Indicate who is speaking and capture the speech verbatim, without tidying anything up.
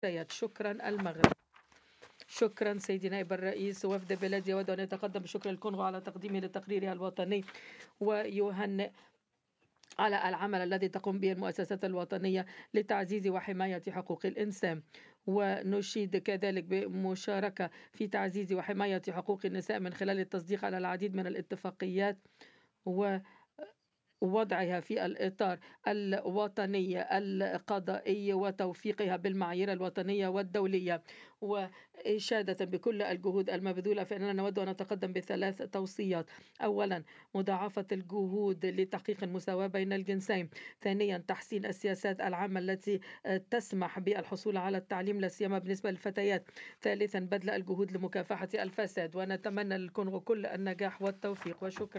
Speaker 1: الفتيات. شكرا المغرب. شكرا سيدي نائب الرئيس. وفد بلادي يود أن يتقدم بشكر الكونغو على تقديمه لتقريرها الوطني ويهنئ على العمل الذي تقوم به المؤسسات الوطنية لتعزيز وحماية حقوق الإنسان، ونشيد كذلك بمشاركة في تعزيز وحماية حقوق النساء من خلال التصديق على العديد من الاتفاقيات و وضعها في الإطار الوطني القضائي وتوفيقها بالمعايير الوطنية والدولية، وإشادة بكل الجهود المبذولة. فإننا نود أن نتقدم بثلاث توصيات: أولا، مضاعفة الجهود لتحقيق المساواة بين الجنسين. ثانيا، تحسين السياسات العامة التي تسمح بالحصول على التعليم لا سيما بالنسبة للفتيات. ثالثا، بذل الجهود لمكافحة الفساد. ونتمنى للكونغو كل النجاح والتوفيق، وشكرا.